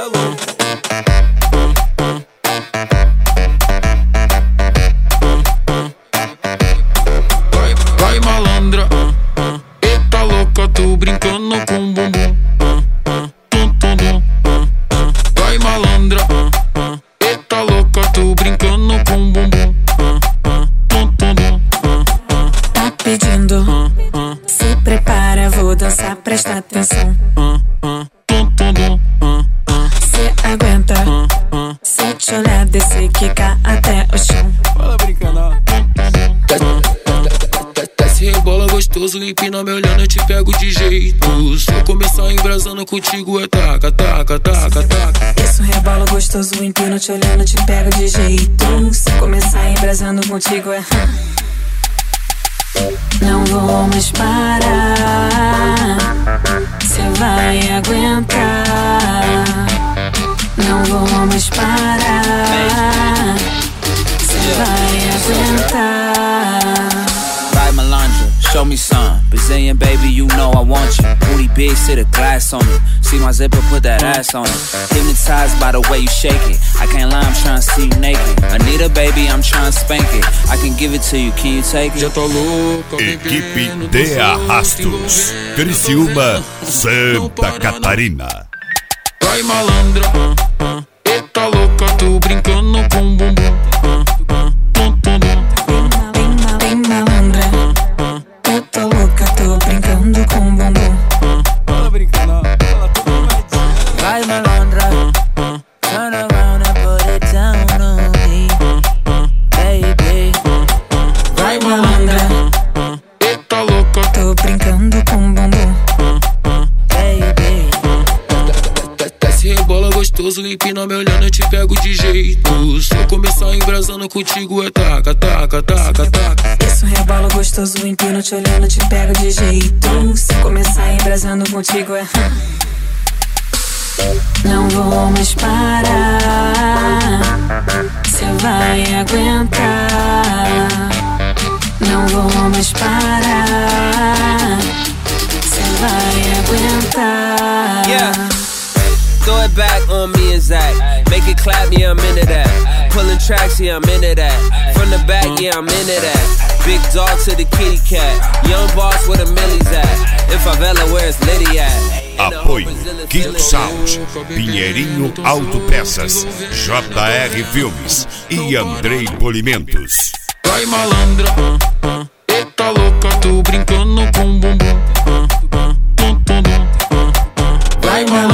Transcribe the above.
tá louco. Vai malandra, eita louca, tô brincando com bumbum. Vai malandra, eita louca, tô brincando com bumbum. Tá pedindo, se prepara, vou dançar, presta atenção. Cê aguenta, se eu te olhar, descer, quicar até o chão. Fala brincando. Desce, rebola gostoso, empina me olhando, eu te pego de jeito. Se eu começar embrasando contigo é taca, taca, taca, taca. Isso, rebola gostoso, empino te olhando, te pego de jeito. Se começar embrasando contigo é... Não vou mais parar, cê vai aguentar. Não vou mais parar, cê vai aguentar. Right, Melandra, show me some. Brazilian baby, you know I want you. Booty big, sit a glass on it. See my zipper, put that ass on it. Hypnotized by the way you shake it. I can't lie, I'm tryna see you naked. Anita baby, I'm tryna spank it. I can give it to you, can you take it? Já tá louca, Equipe de Arrastos, Criciúma, Santa Catarina. vai malandra, eita louca, tô brincando com bumbum. Bem malandra, eu tô louca, tô brincando com bumbum. Fala brincando. Fala tudo mais. Right, Melandra, turn around and put it down on me, baby. Vai malandra, Eita louca, tô brincando com bumbum. Baby. desce, rebola gostoso, empina me olhando, eu te pego de jeito. Se eu começar embrasando contigo é taca, taca, taca, taca. Isso, rebola gostoso, empino te olhando, te pego de jeito. Se começar embrasando contigo é... Não vou mais parar, cê vai aguentar. Não vou mais parar, cê vai aguentar. Yeah. Throw it back on me and Zach. Make it clap, yeah, I'm into that. Pulling tracks, yeah, I'm into that. From the back, yeah, I'm into that. Big dog to the kitty cat. Young boss where the millies at. In favela, where's Liddy at? Apoio Kid Sound, Pinheirinho Autopeças, JR Filmes e Andrei Polimentos. Vai malandra, eita louca, tô brincando com bumbum. Vai malandra.